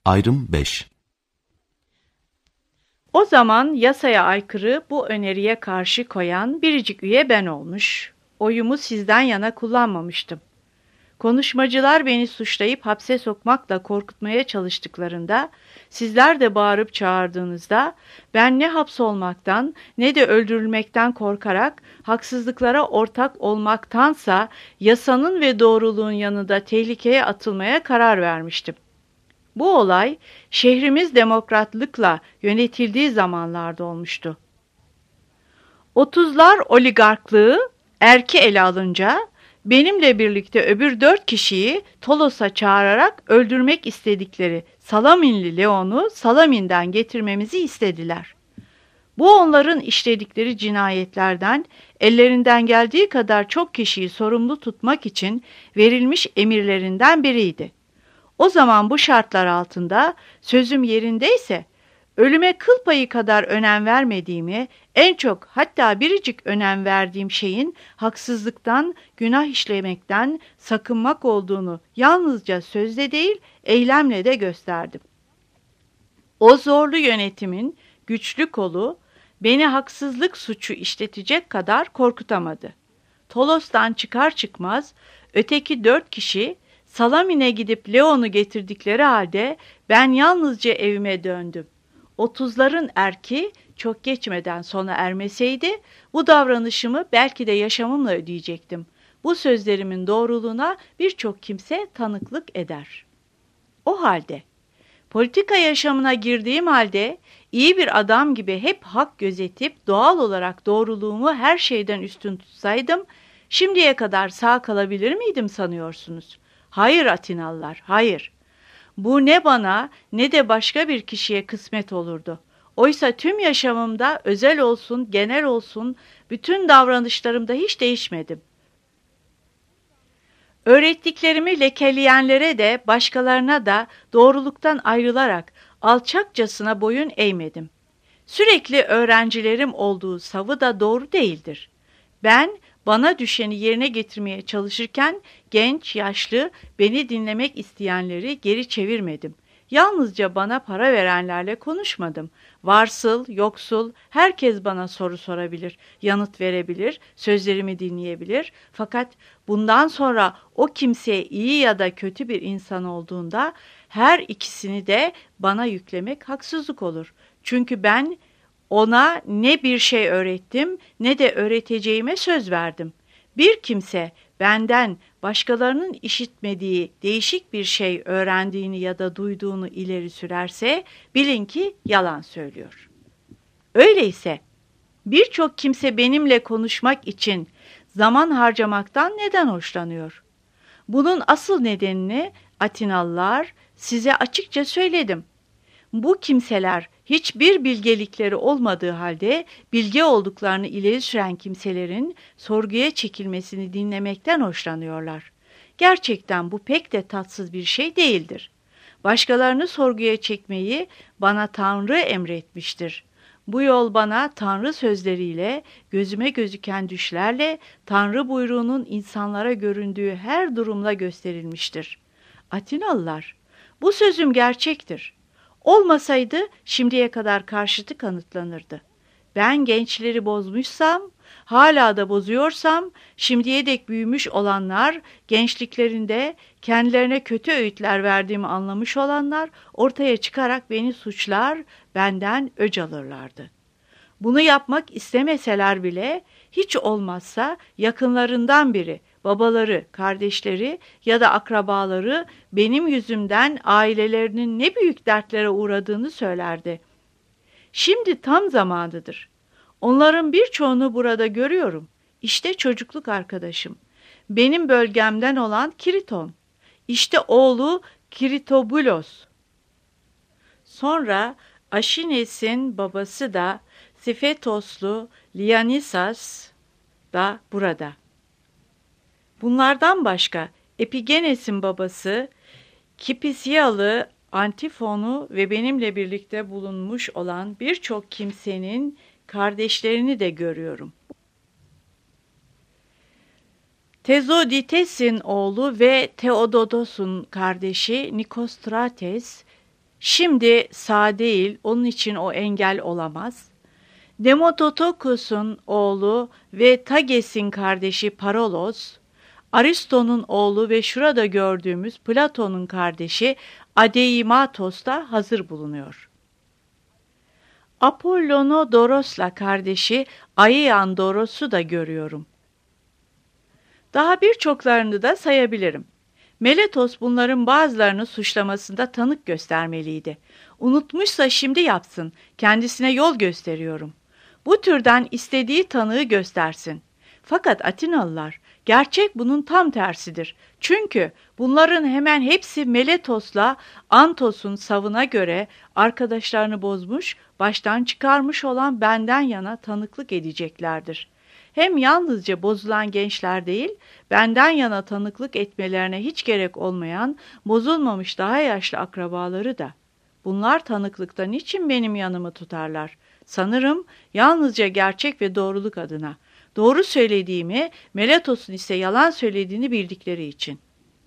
Ayrım 5. O zaman yasaya aykırı bu öneriye karşı koyan biricik üye ben olmuş, oyumu sizden yana kullanmamıştım. Konuşmacılar beni suçlayıp hapse sokmakla korkutmaya çalıştıklarında, sizler de bağırıp çağırdığınızda, ben ne hapsolmaktan ne de öldürülmekten korkarak haksızlıklara ortak olmaktansa yasanın ve doğruluğun yanında tehlikeye atılmaya karar vermiştim. Bu olay şehrimiz demokratlıkla yönetildiği zamanlarda olmuştu. 30'lar oligarklığı erki ele alınca benimle birlikte öbür 4 kişiyi Tolos'a çağırarak öldürmek istedikleri Salaminli Leon'u Salamin'den getirmemizi istediler. Bu onların işledikleri cinayetlerden ellerinden geldiği kadar çok kişiyi sorumlu tutmak için verilmiş emirlerinden biriydi. O zaman bu şartlar altında sözüm yerindeyse ölüme kıl payı kadar önem vermediğimi, en çok hatta biricik önem verdiğim şeyin haksızlıktan, günah işlemekten sakınmak olduğunu yalnızca sözle değil, eylemle de gösterdim. O zorlu yönetimin güçlü kolu beni haksızlık suçu işletecek kadar korkutamadı. Tolos'tan çıkar çıkmaz öteki 4 kişi Salamin'e gidip Leon'u getirdikleri halde ben yalnızca evime döndüm. 30'ların erki çok geçmeden sona ermeseydi bu davranışımı belki de yaşamımla ödeyecektim. Bu sözlerimin doğruluğuna birçok kimse tanıklık eder. O halde politika yaşamına girdiğim halde iyi bir adam gibi hep hak gözetip doğal olarak doğruluğumu her şeyden üstün tutsaydım şimdiye kadar sağ kalabilir miydim sanıyorsunuz? Hayır Atinalılar, hayır. Bu ne bana ne de başka bir kişiye kısmet olurdu. Oysa tüm yaşamımda özel olsun, genel olsun, bütün davranışlarımda hiç değişmedim. Öğrettiklerimi lekeleyenlere de başkalarına da doğruluktan ayrılarak alçakçasına boyun eğmedim. Sürekli öğrencilerim olduğu savı da doğru değildir. Ben bana düşeni yerine getirmeye çalışırken genç, yaşlı, beni dinlemek isteyenleri geri çevirmedim. Yalnızca bana para verenlerle konuşmadım. Varsıl, yoksul, herkes bana soru sorabilir, yanıt verebilir, sözlerimi dinleyebilir. Fakat bundan sonra o kimseye iyi ya da kötü bir insan olduğunda her ikisini de bana yüklemek haksızlık olur. Çünkü ben ona ne bir şey öğrettim ne de öğreteceğime söz verdim. Bir kimse benden başkalarının işitmediği değişik bir şey öğrendiğini ya da duyduğunu ileri sürerse bilin ki yalan söylüyor. Öyleyse birçok kimse benimle konuşmak için zaman harcamaktan neden hoşlanıyor? Bunun asıl nedenini Atinalılar size açıkça söyledim. Bu kimseler hiçbir bilgelikleri olmadığı halde bilge olduklarını ileri süren kimselerin sorguya çekilmesini dinlemekten hoşlanıyorlar. Gerçekten bu pek de tatsız bir şey değildir. Başkalarını sorguya çekmeyi bana Tanrı emretmiştir. Bu yol bana Tanrı sözleriyle, gözüme gözüken düşlerle, Tanrı buyruğunun insanlara göründüğü her durumla gösterilmiştir. Atinalılar, bu sözüm gerçektir. Olmasaydı şimdiye kadar karşıtı kanıtlanırdı. Ben gençleri bozmuşsam, hala da bozuyorsam, şimdiye dek büyümüş olanlar, gençliklerinde kendilerine kötü öğütler verdiğimi anlamış olanlar, ortaya çıkarak beni suçlar, benden öc alırlardı. Bunu yapmak istemeseler bile, hiç olmazsa yakınlarından biri, babaları, kardeşleri ya da akrabaları benim yüzümden ailelerinin ne büyük dertlere uğradığını söylerdi. Şimdi tam zamanıdır. Onların birçoğunu burada görüyorum. İşte çocukluk arkadaşım. Benim bölgemden olan Kiriton. İşte oğlu Kiritobulos. Sonra Aşines'in babası da Sefetoslu Lianisas da burada. Bunlardan başka Epigenes'in babası Kipisyalı Antifon'u ve benimle birlikte bulunmuş olan birçok kimsenin kardeşlerini de görüyorum. Tezodites'in oğlu ve Theododos'un kardeşi Nikostrates Şimdi sağ değil, onun için o engel olamaz. Demodokos'un oğlu ve Tages'in kardeşi Parolos, Aristo'nun oğlu ve şurada gördüğümüz Platon'un kardeşi Adeimatos da hazır bulunuyor. Apollonodoros'la kardeşi Aiandoros'u da görüyorum. Daha birçoklarını da sayabilirim. Meletos bunların bazılarını suçlamasında tanık göstermeliydi. Unutmuşsa şimdi yapsın, kendisine yol gösteriyorum. Bu türden istediği tanığı göstersin. Fakat Atinalılar, gerçek bunun tam tersidir. Çünkü bunların hemen hepsi Meletos'la Antos'un savına göre arkadaşlarını bozmuş, baştan çıkarmış olan benden yana tanıklık edeceklerdir. Hem yalnızca bozulan gençler değil, benden yana tanıklık etmelerine hiç gerek olmayan, bozulmamış daha yaşlı akrabaları da. Bunlar tanıklıkta niçin benim yanımı tutarlar? Sanırım yalnızca gerçek ve doğruluk adına. Doğru söylediğimi, Meletos'un ise yalan söylediğini bildikleri için.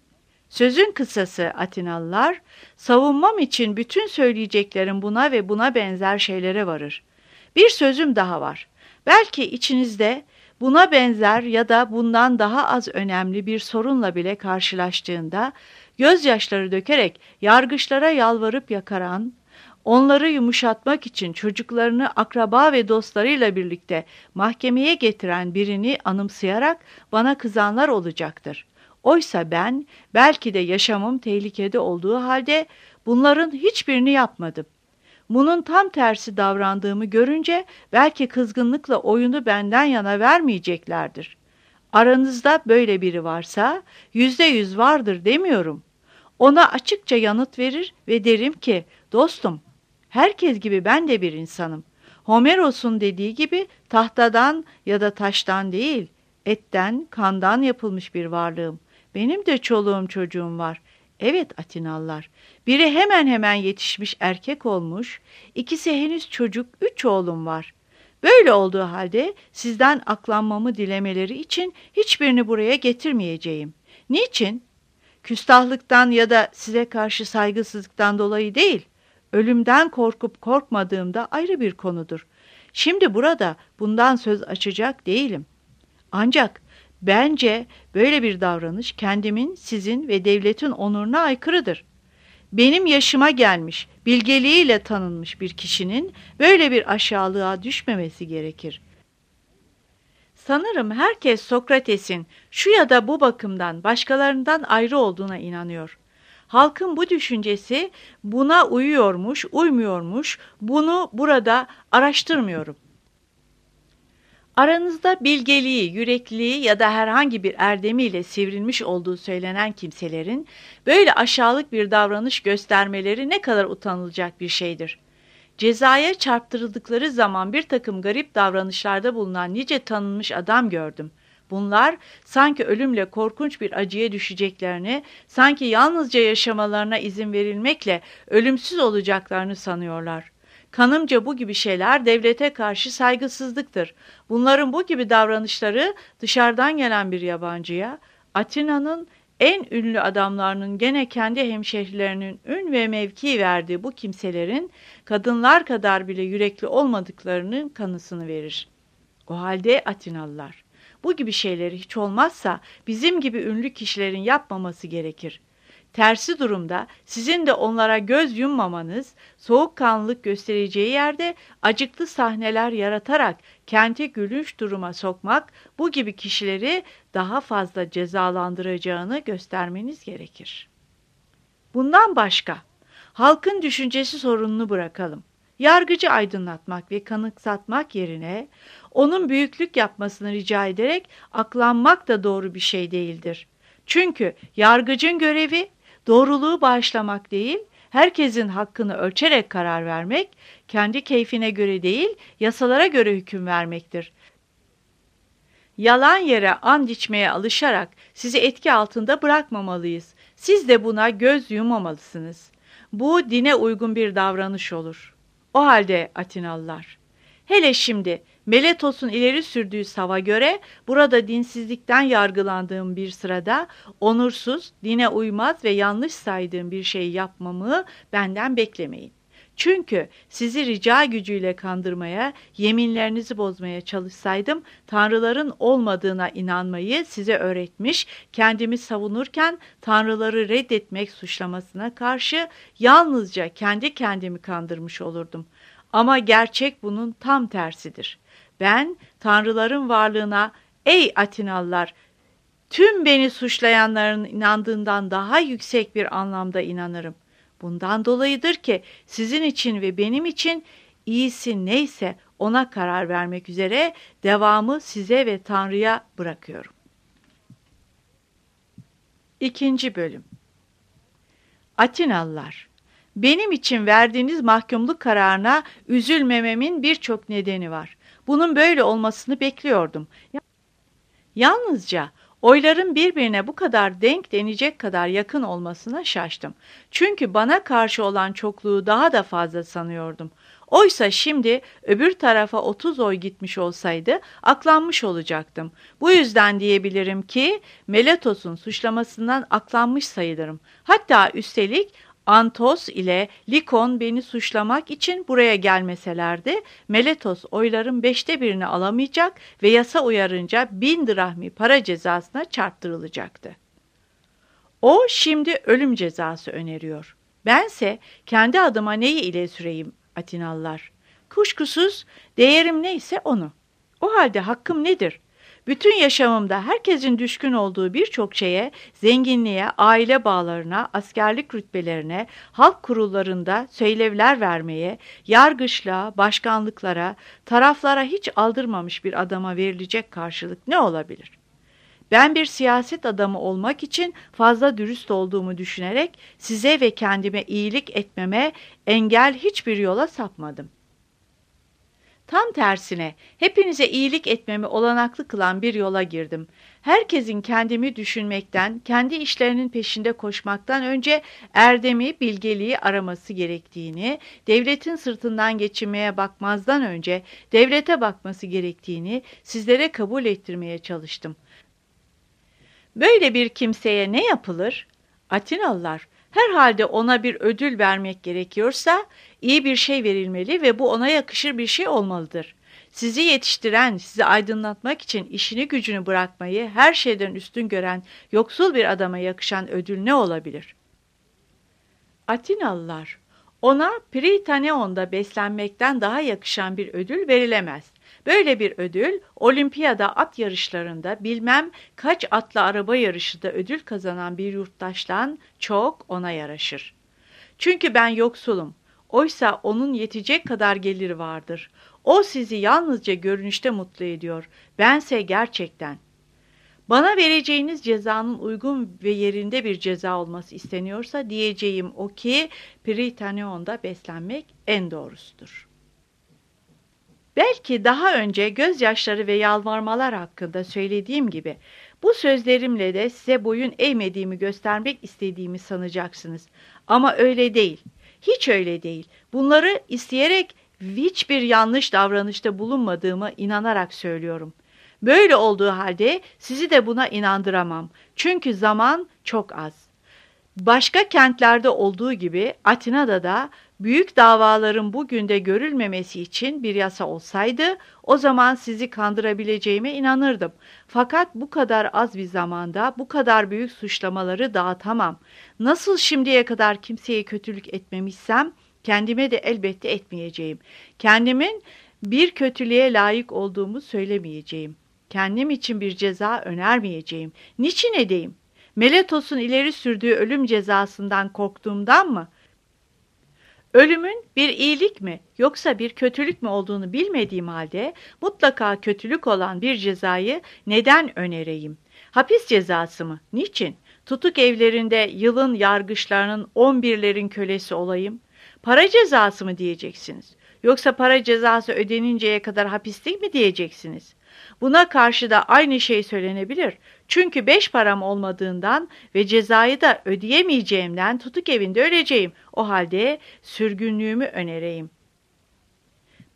Sözün kısası Atinalılar, savunmam için bütün söyleyeceklerim buna ve buna benzer şeylere varır. Bir sözüm daha var. Belki içinizde buna benzer ya da bundan daha az önemli bir sorunla bile karşılaştığında, gözyaşları dökerek yargıçlara yalvarıp yakaran, onları yumuşatmak için çocuklarını akraba ve dostlarıyla birlikte mahkemeye getiren birini anımsayarak bana kızanlar olacaktır. Oysa ben belki de yaşamım tehlikede olduğu halde bunların hiçbirini yapmadım. Bunun tam tersi davrandığımı görünce belki kızgınlıkla oyunu benden yana vermeyeceklerdir. Aranızda böyle biri varsa %100 vardır demiyorum. Ona açıkça yanıt verir ve derim ki dostum, herkes gibi ben de bir insanım. Homeros'un dediği gibi tahtadan ya da taştan değil, etten, kandan yapılmış bir varlığım. Benim de çoluğum çocuğum var. Evet Atinalılar, biri hemen hemen yetişmiş erkek olmuş, ikisi henüz çocuk, 3 oğlum var. Böyle olduğu halde sizden aklanmamı dilemeleri için hiçbirini buraya getirmeyeceğim. Niçin? Küstahlıktan ya da size karşı saygısızlıktan dolayı değil, ölümden korkup korkmadığımda ayrı bir konudur. Şimdi burada bundan söz açacak değilim. Ancak bence böyle bir davranış kendimin, sizin ve devletin onuruna aykırıdır. Benim yaşıma gelmiş, bilgeliğiyle tanınmış bir kişinin böyle bir aşağılığa düşmemesi gerekir. Sanırım herkes Sokrates'in şu ya da bu bakımdan başkalarından ayrı olduğuna inanıyor. Halkın bu düşüncesi buna uyuyormuş, uymuyormuş, bunu burada araştırmıyorum. Aranızda bilgeliği, yürekliliği ya da herhangi bir erdemiyle sivrilmiş olduğu söylenen kimselerin böyle aşağılık bir davranış göstermeleri ne kadar utanılacak bir şeydir. Cezaya çarptırıldıkları zaman bir takım garip davranışlarda bulunan nice tanınmış adam gördüm. Bunlar sanki ölümle korkunç bir acıya düşeceklerini, sanki yalnızca yaşamalarına izin verilmekle ölümsüz olacaklarını sanıyorlar. Kanımca bu gibi şeyler devlete karşı saygısızlıktır. Bunların bu gibi davranışları dışarıdan gelen bir yabancıya, Atina'nın en ünlü adamlarının gene kendi hemşehrilerinin ün ve mevki verdiği bu kimselerin kadınlar kadar bile yürekli olmadıklarının kanısını verir. O halde Atinalılar, bu gibi şeyleri hiç olmazsa bizim gibi ünlü kişilerin yapmaması gerekir. Tersi durumda sizin de onlara göz yummamanız, soğukkanlılık göstereceği yerde acıklı sahneler yaratarak kenti gülünç duruma sokmak, bu gibi kişileri daha fazla cezalandıracağını göstermeniz gerekir. Bundan başka, halkın düşüncesi sorununu bırakalım. Yargıcı aydınlatmak ve kanıksatmak yerine onun büyüklük yapmasını rica ederek aklanmak da doğru bir şey değildir. Çünkü yargıcın görevi doğruluğu bağışlamak değil, herkesin hakkını ölçerek karar vermek, kendi keyfine göre değil, yasalara göre hüküm vermektir. Yalan yere and içmeye alışarak sizi etki altında bırakmamalıyız. Siz de buna göz yummamalısınız. Bu dine uygun bir davranış olur. O halde Atinalılar, hele şimdi Meletos'un ileri sürdüğü sava göre burada dinsizlikten yargılandığım bir sırada onursuz, dine uymaz ve yanlış saydığım bir şey yapmamı benden beklemeyin. Çünkü sizi rica gücüyle kandırmaya, yeminlerinizi bozmaya çalışsaydım, tanrıların olmadığına inanmayı size öğretmiş, kendimi savunurken tanrıları reddetmek suçlamasına karşı yalnızca kendi kendimi kandırmış olurdum. Ama gerçek bunun tam tersidir. Ben tanrıların varlığına, ey Atinalılar, tüm beni suçlayanların inandığından daha yüksek bir anlamda inanırım. Bundan dolayıdır ki sizin için ve benim için iyisi neyse ona karar vermek üzere devamı size ve Tanrı'ya bırakıyorum. 2. Bölüm. Atinalılar, benim için verdiğiniz mahkumluk kararına üzülmememin birçok nedeni var. Bunun böyle olmasını bekliyordum. Yalnızca oyların birbirine bu kadar denk denecek kadar yakın olmasına şaştım. Çünkü bana karşı olan çokluğu daha da fazla sanıyordum. Oysa şimdi öbür tarafa 30 oy gitmiş olsaydı aklanmış olacaktım. Bu yüzden diyebilirim ki Meletos'un suçlamasından aklanmış sayılırım. Hatta üstelik Antos ile Likon beni suçlamak için buraya gelmeselerdi, Meletos oyların 1/5'ini alamayacak ve yasa uyarınca 1000 drahmi para cezasına çarptırılacaktı. O şimdi ölüm cezası öneriyor. Bense kendi adıma neyi ile süreyim Atinalılar? Kuşkusuz değerim neyse onu. O halde hakkım nedir? Bütün yaşamımda herkesin düşkün olduğu birçok şeye, zenginliğe, aile bağlarına, askerlik rütbelerine, halk kurullarında söylevler vermeye, yargıçlığa, başkanlıklara, taraflara hiç aldırmamış bir adama verilecek karşılık ne olabilir? Ben bir siyaset adamı olmak için fazla dürüst olduğumu düşünerek size ve kendime iyilik etmeme engel hiçbir yola sapmadım. Tam tersine hepinize iyilik etmemi olanaklı kılan bir yola girdim. Herkesin kendimi düşünmekten, kendi işlerinin peşinde koşmaktan önce erdemi, bilgeliği araması gerektiğini, devletin sırtından geçinmeye bakmazdan önce devlete bakması gerektiğini sizlere kabul ettirmeye çalıştım. Böyle bir kimseye ne yapılır? Atinalılar, herhalde ona bir ödül vermek gerekiyorsa iyi bir şey verilmeli ve bu ona yakışır bir şey olmalıdır. Sizi yetiştiren, sizi aydınlatmak için işini gücünü bırakmayı her şeyden üstün gören yoksul bir adama yakışan ödül ne olabilir? Atinalılar, ona Pritaneon'da beslenmekten daha yakışan bir ödül verilemez. Böyle bir ödül, olimpiyada at yarışlarında bilmem kaç atlı araba yarışında ödül kazanan bir yurttaştan çok ona yaraşır. Çünkü ben yoksulum. Oysa onun yetecek kadar geliri vardır. O sizi yalnızca görünüşte mutlu ediyor. Bense gerçekten. Bana vereceğiniz cezanın uygun ve yerinde bir ceza olması isteniyorsa diyeceğim o ki Pritaneon'da beslenmek en doğrusudur. Belki daha önce gözyaşları ve yalvarmalar hakkında söylediğim gibi bu sözlerimle de size boyun eğmediğimi göstermek istediğimi sanacaksınız. Ama öyle değil. Hiç öyle değil. Bunları isteyerek hiçbir yanlış davranışta bulunmadığımı inanarak söylüyorum. Böyle olduğu halde sizi de buna inandıramam. Çünkü zaman çok az. Başka kentlerde olduğu gibi Atina'da da büyük davaların bugün de görülmemesi için bir yasa olsaydı o zaman sizi kandırabileceğime inanırdım. Fakat bu kadar az bir zamanda bu kadar büyük suçlamaları dağıtamam. Nasıl şimdiye kadar kimseye kötülük etmemişsem kendime de elbette etmeyeceğim. Kendimin bir kötülüğe layık olduğumu söylemeyeceğim. Kendim için bir ceza önermeyeceğim. Niçin edeyim? Meletos'un ileri sürdüğü ölüm cezasından korktuğumdan mı? Ölümün bir iyilik mi yoksa bir kötülük mü olduğunu bilmediğim halde mutlaka kötülük olan bir cezayı neden önereyim? Hapis cezası mı? Niçin? Tutuk evlerinde yılın yargıçlarının 11'lerin kölesi olayım? Para cezası mı diyeceksiniz? Yoksa para cezası ödeninceye kadar hapislik mi diyeceksiniz? Buna karşı da aynı şey söylenebilir. Çünkü 5 param olmadığından ve cezayı da ödeyemeyeceğimden tutuk evinde öleceğim. O halde sürgünlüğümü önereyim.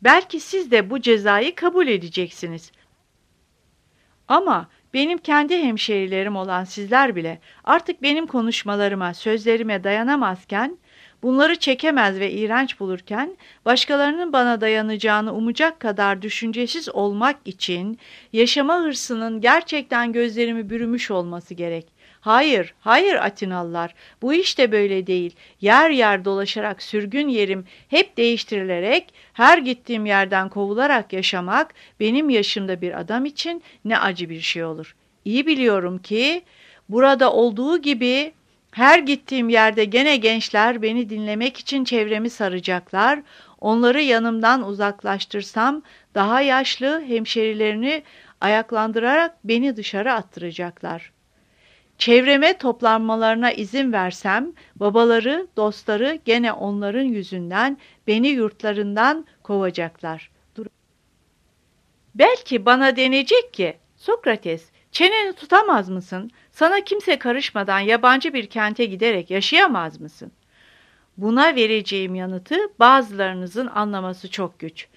Belki siz de bu cezayı kabul edeceksiniz. Ama benim kendi hemşerilerim olan sizler bile artık benim konuşmalarıma, sözlerime dayanamazken, bunları çekemez ve iğrenç bulurken, başkalarının bana dayanacağını umacak kadar düşüncesiz olmak için yaşama hırsının gerçekten gözlerimi bürümüş olması gerek. Hayır, hayır Atinalılar, bu iş de böyle değil. Yer yer dolaşarak sürgün yerim hep değiştirilerek, her gittiğim yerden kovularak yaşamak benim yaşımda bir adam için ne acı bir şey olur. İyi biliyorum ki burada olduğu gibi her gittiğim yerde gene gençler beni dinlemek için çevremi saracaklar. Onları yanımdan uzaklaştırsam daha yaşlı hemşerilerini ayaklandırarak beni dışarı attıracaklar. Çevreme toplanmalarına izin versem, babaları, dostları gene onların yüzünden beni yurtlarından kovacaklar. Belki bana denecek ki, Sokrates, çeneni tutamaz mısın? Sana kimse karışmadan yabancı bir kente giderek yaşayamaz mısın? Buna vereceğim yanıtı bazılarınızın anlaması çok güç.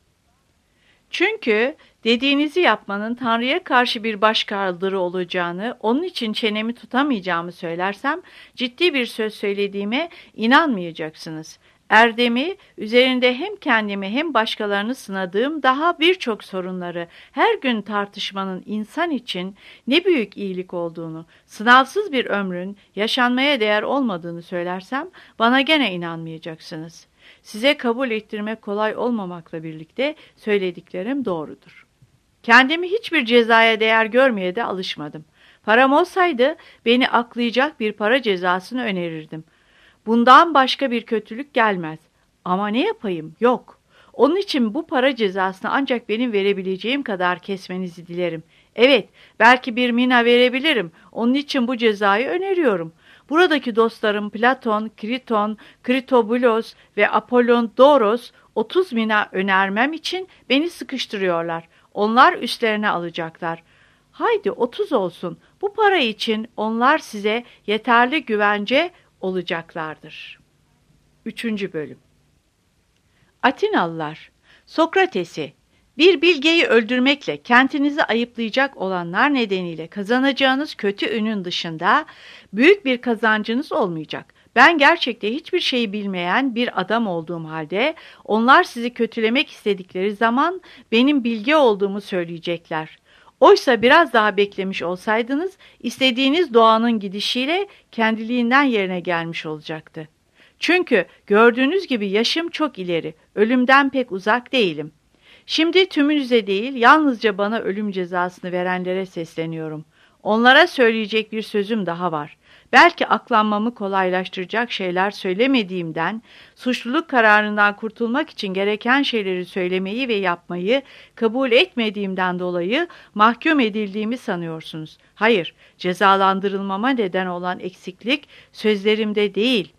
Çünkü dediğinizi yapmanın Tanrı'ya karşı bir başkaldırı olacağını, onun için çenemi tutamayacağımı söylersem, ciddi bir söz söylediğime inanmayacaksınız. Erdemi, üzerinde hem kendimi hem başkalarını sınadığım daha birçok sorunları her gün tartışmanın insan için ne büyük iyilik olduğunu, sınavsız bir ömrün yaşanmaya değer olmadığını söylersem, bana gene inanmayacaksınız. Size kabul ettirmek kolay olmamakla birlikte söylediklerim doğrudur. Kendimi hiçbir cezaya değer görmeye de alışmadım. Param olsaydı beni aklayacak bir para cezasını önerirdim. Bundan başka bir kötülük gelmez. Ama ne yapayım? Yok. Onun için bu para cezasını ancak benim verebileceğim kadar kesmenizi dilerim. Evet, belki bir mina verebilirim. Onun için bu cezayı öneriyorum. Buradaki dostlarım Platon, Kriton, Kritobulos ve Apollondoros 30 mina önermem için beni sıkıştırıyorlar. Onlar üstlerine alacaklar. Haydi 30 olsun. Bu para için onlar size yeterli güvence olacaklardır. 3. Bölüm Atinalılar, Sokrates'i, bir bilgeyi öldürmekle kentinizi ayıplayacak olanlar nedeniyle kazanacağınız kötü ünün dışında büyük bir kazancınız olmayacak. Ben gerçekte hiçbir şeyi bilmeyen bir adam olduğum halde onlar sizi kötülemek istedikleri zaman benim bilge olduğumu söyleyecekler. Oysa biraz daha beklemiş olsaydınız istediğiniz doğanın gidişiyle kendiliğinden yerine gelmiş olacaktı. Çünkü gördüğünüz gibi yaşım çok ileri, ölümden pek uzak değilim. Şimdi tümünüze değil, yalnızca bana ölüm cezasını verenlere sesleniyorum. Onlara söyleyecek bir sözüm daha var. Belki aklanmamı kolaylaştıracak şeyler söylemediğimden, suçluluk kararından kurtulmak için gereken şeyleri söylemeyi ve yapmayı kabul etmediğimden dolayı mahkum edildiğimi sanıyorsunuz. Hayır, cezalandırılmama neden olan eksiklik sözlerimde değil.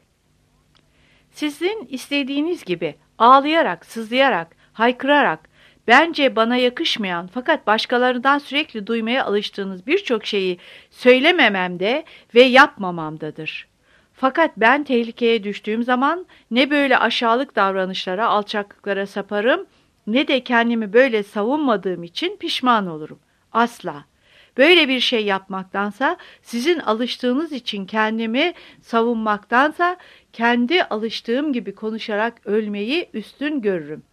Sizin istediğiniz gibi ağlayarak, sızlayarak, haykırarak, bence bana yakışmayan fakat başkalarından sürekli duymaya alıştığınız birçok şeyi söylemememde ve yapmamamdadır. Fakat ben tehlikeye düştüğüm zaman ne böyle aşağılık davranışlara, alçaklıklara saparım ne de kendimi böyle savunmadığım için pişman olurum. Asla. Böyle bir şey yapmaktansa, sizin alıştığınız için kendimi savunmaktansa, kendi alıştığım gibi konuşarak ölmeyi üstün görürüm.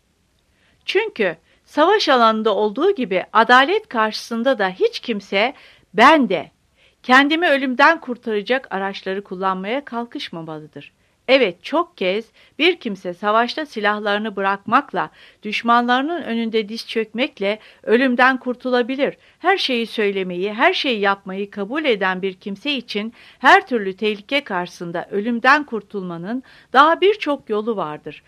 Çünkü savaş alanında olduğu gibi adalet karşısında da hiç kimse ben de kendimi ölümden kurtaracak araçları kullanmaya kalkışmamalıdır. Evet, çok kez bir kimse savaşta silahlarını bırakmakla, düşmanlarının önünde diz çökmekle ölümden kurtulabilir. Her şeyi söylemeyi, her şeyi yapmayı kabul eden bir kimse için her türlü tehlike karşısında ölümden kurtulmanın daha birçok yolu vardır.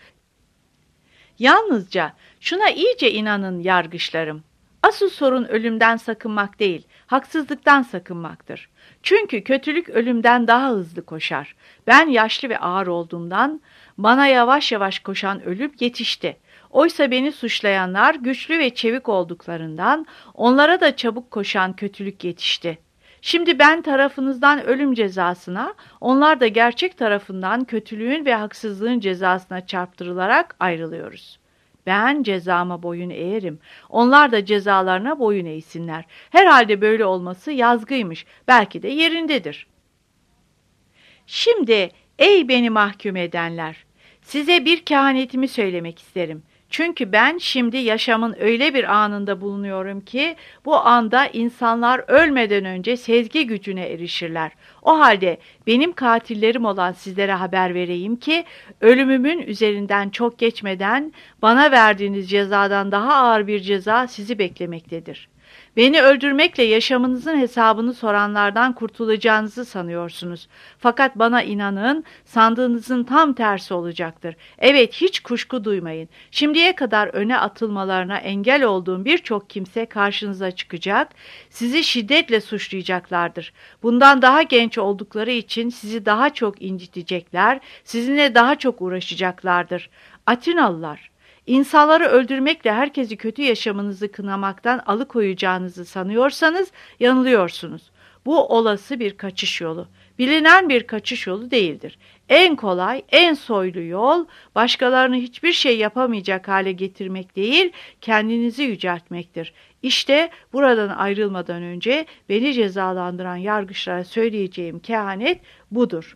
Yalnızca şuna iyice inanın yargıçlarım. Asıl sorun ölümden sakınmak değil, haksızlıktan sakınmaktır. Çünkü kötülük ölümden daha hızlı koşar. Ben yaşlı ve ağır olduğumdan bana yavaş yavaş koşan ölüm yetişti. Oysa beni suçlayanlar güçlü ve çevik olduklarından onlara da çabuk koşan kötülük yetişti. Şimdi ben tarafınızdan ölüm cezasına, onlar da gerçek tarafından kötülüğün ve haksızlığın cezasına çarptırılarak ayrılıyoruz. Ben cezama boyun eğerim. Onlar da cezalarına boyun eğsinler. Herhalde böyle olması yazgıymış. Belki de yerindedir. Şimdi ey beni mahkum edenler, size bir kehanetimi söylemek isterim. Çünkü ben şimdi yaşamın öyle bir anında bulunuyorum ki bu anda insanlar ölmeden önce sezgi gücüne erişirler. O halde benim katillerim olan sizlere haber vereyim ki ölümümün üzerinden çok geçmeden bana verdiğiniz cezadan daha ağır bir ceza sizi beklemektedir. Beni öldürmekle yaşamınızın hesabını soranlardan kurtulacağınızı sanıyorsunuz. Fakat bana inanın, sandığınızın tam tersi olacaktır. Evet, hiç kuşku duymayın. Şimdiye kadar öne atılmalarına engel olduğum birçok kimse karşınıza çıkacak, sizi şiddetle suçlayacaklardır. Bundan daha genç oldukları için sizi daha çok incitecekler, sizinle daha çok uğraşacaklardır. Atinalılar, İnsanları öldürmekle herkesi kötü yaşamınızı kınamaktan alıkoyacağınızı sanıyorsanız yanılıyorsunuz. Bu olası bir kaçış yolu. Bilinen bir kaçış yolu değildir. En kolay, en soylu yol başkalarını hiçbir şey yapamayacak hale getirmek değil, kendinizi yüceltmektir. İşte buradan ayrılmadan önce beni cezalandıran yargıçlara söyleyeceğim kehanet budur.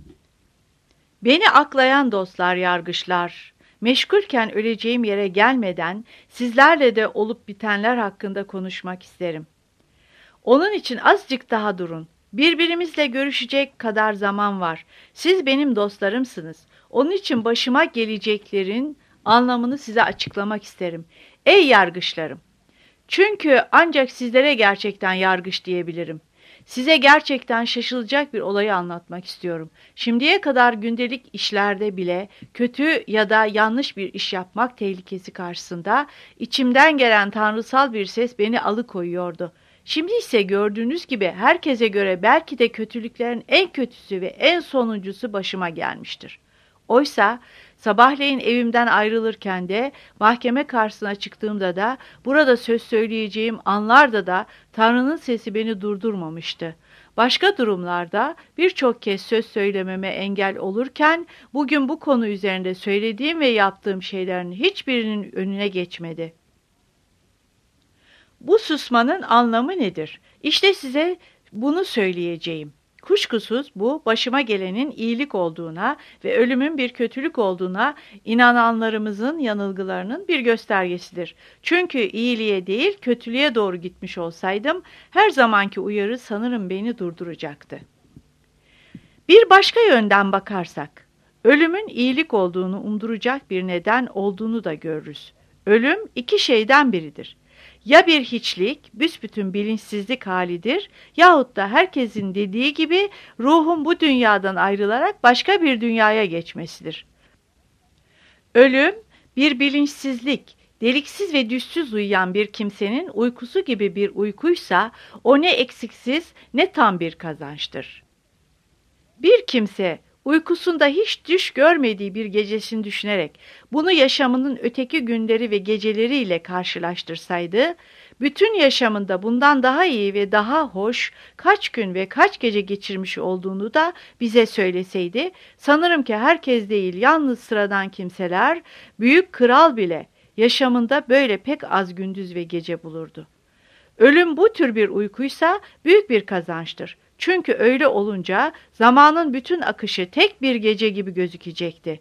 Beni aklayan dostlar yargıçlar, meşgulken öleceğim yere gelmeden sizlerle de olup bitenler hakkında konuşmak isterim. Onun için azıcık daha durun. Birbirimizle görüşecek kadar zaman var. Siz benim dostlarımsınız. Onun için başıma geleceklerin anlamını size açıklamak isterim. Ey yargıçlarım! Çünkü ancak sizlere gerçekten yargıç diyebilirim. Size gerçekten şaşılacak bir olayı anlatmak istiyorum. Şimdiye kadar gündelik işlerde bile kötü ya da yanlış bir iş yapmak tehlikesi karşısında içimden gelen tanrısal bir ses beni alıkoyuyordu. Şimdi ise gördüğünüz gibi herkese göre belki de kötülüklerin en kötüsü ve en sonuncusu başıma gelmiştir. Oysa sabahleyin evimden ayrılırken de mahkeme karşısına çıktığımda da burada söz söyleyeceğim anlarda da Tanrı'nın sesi beni durdurmamıştı. Başka durumlarda birçok kez söz söylememe engel olurken bugün bu konu üzerinde söylediğim ve yaptığım şeylerin hiçbirinin önüne geçmedi. Bu susmanın anlamı nedir? İşte size bunu söyleyeceğim. Kuşkusuz bu başıma gelenin iyilik olduğuna ve ölümün bir kötülük olduğuna inananlarımızın yanılgılarının bir göstergesidir. Çünkü iyiliğe değil kötülüğe doğru gitmiş olsaydım her zamanki uyarı sanırım beni durduracaktı. Bir başka yönden bakarsak, ölümün iyilik olduğunu umduracak bir neden olduğunu da görürüz. Ölüm iki şeyden biridir. Ya bir hiçlik, büsbütün bilinçsizlik halidir yahut da herkesin dediği gibi ruhun bu dünyadan ayrılarak başka bir dünyaya geçmesidir. Ölüm bir bilinçsizlik, deliksiz ve düşsüz uyuyan bir kimsenin uykusu gibi bir uykuysa o ne eksiksiz ne tam bir kazançtır. Bir kimse uykusunda hiç düş görmediği bir gecesini düşünerek bunu yaşamının öteki günleri ve geceleriyle karşılaştırsaydı, bütün yaşamında bundan daha iyi ve daha hoş kaç gün ve kaç gece geçirmiş olduğunu da bize söyleseydi, sanırım ki herkes değil yalnız sıradan kimseler, büyük kral bile yaşamında böyle pek az gündüz ve gece bulurdu. Ölüm bu tür bir uykuysa büyük bir kazançtır. Çünkü öyle olunca zamanın bütün akışı tek bir gece gibi gözükecekti.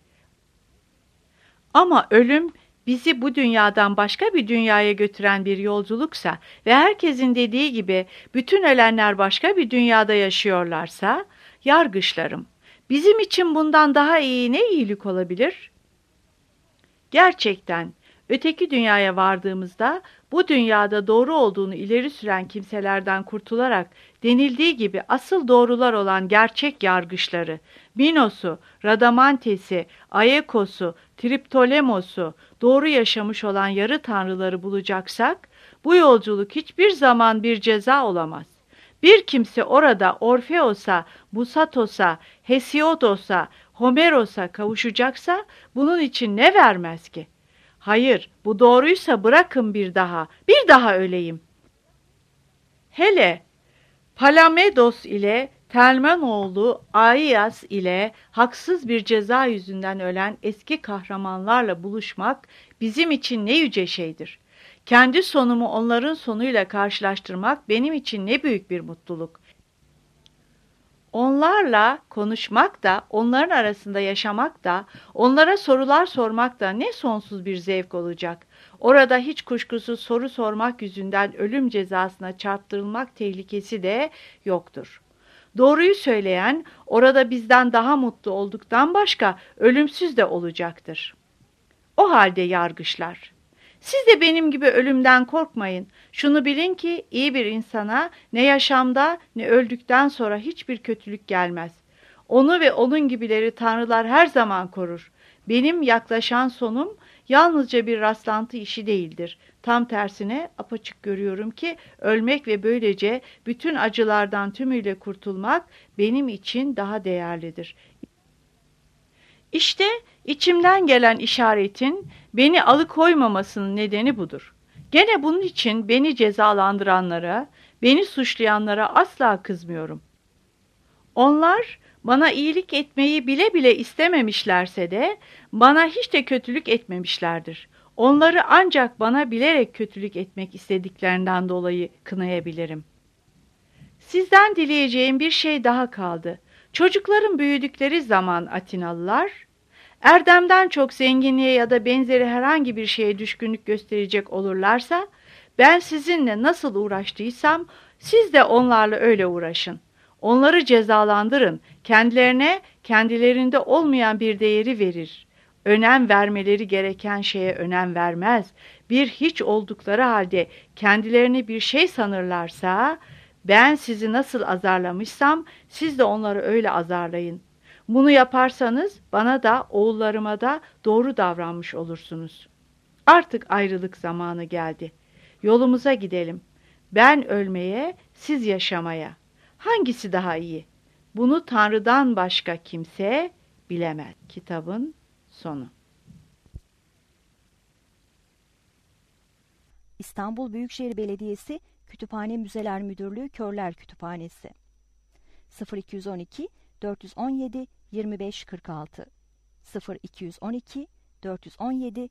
Ama ölüm bizi bu dünyadan başka bir dünyaya götüren bir yolculuksa ve herkesin dediği gibi bütün ölenler başka bir dünyada yaşıyorlarsa, yargıçlarım, bizim için bundan daha iyi ne iyilik olabilir? Gerçekten öteki dünyaya vardığımızda bu dünyada doğru olduğunu ileri süren kimselerden kurtularak denildiği gibi asıl doğrular olan gerçek yargıçları, Minos'u, Radamantes'i, Ayekos'u, Triptolemos'u, doğru yaşamış olan yarı tanrıları bulacaksak, bu yolculuk hiçbir zaman bir ceza olamaz. Bir kimse orada Orfeos'a, Busatos'a, Hesiodos'a, Homeros'a kavuşacaksa bunun için ne vermez ki? Hayır, bu doğruysa bırakın bir daha öleyim. Hele Palamedos ile Telmanoğlu Aiyas ile haksız bir ceza yüzünden ölen eski kahramanlarla buluşmak bizim için ne yüce şeydir. Kendi sonumu onların sonuyla karşılaştırmak benim için ne büyük bir mutluluk. Onlarla konuşmak da, onların arasında yaşamak da, onlara sorular sormak da ne sonsuz bir zevk olacak. Orada hiç kuşkusuz soru sormak yüzünden ölüm cezasına çarptırılmak tehlikesi de yoktur. Doğruyu söyleyen orada bizden daha mutlu olduktan başka ölümsüz de olacaktır. O halde yargıçlar, siz de benim gibi ölümden korkmayın. Şunu bilin ki iyi bir insana ne yaşamda ne öldükten sonra hiçbir kötülük gelmez. Onu ve onun gibileri tanrılar her zaman korur. Benim yaklaşan sonum yalnızca bir rastlantı işi değildir. Tam tersine apaçık görüyorum ki ölmek ve böylece bütün acılardan tümüyle kurtulmak benim için daha değerlidir. İşte içimden gelen işaretin beni alıkoymamasının nedeni budur. Gene bunun için beni cezalandıranlara, beni suçlayanlara asla kızmıyorum. Onlar bana iyilik etmeyi bile bile istememişlerse de bana hiç de kötülük etmemişlerdir. Onları ancak bana bilerek kötülük etmek istediklerinden dolayı kınayabilirim. Sizden dileyeceğim bir şey daha kaldı. Çocukların büyüdükleri zaman Atinalılar, erdemden çok zenginliğe ya da benzeri herhangi bir şeye düşkünlük gösterecek olurlarsa, ben sizinle nasıl uğraştıysam, siz de onlarla öyle uğraşın. Onları cezalandırın, kendilerine kendilerinde olmayan bir değeri verir. Önem vermeleri gereken şeye önem vermez. Bir hiç oldukları halde kendilerini bir şey sanırlarsa, ben sizi nasıl azarlamışsam siz de onları öyle azarlayın. Bunu yaparsanız bana da oğullarıma da doğru davranmış olursunuz. Artık ayrılık zamanı geldi. Yolumuza gidelim. Ben ölmeye, siz yaşamaya. Hangisi daha iyi? Bunu Tanrı'dan başka kimse bilemez. Kitabın sonu. İstanbul Büyükşehir Belediyesi Kütüphane Müzeler Müdürlüğü Körler Kütüphanesi 0212 417 2546 0212 417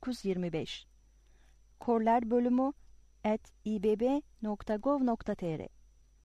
1925 Korler bölümü @ibb.gov.tr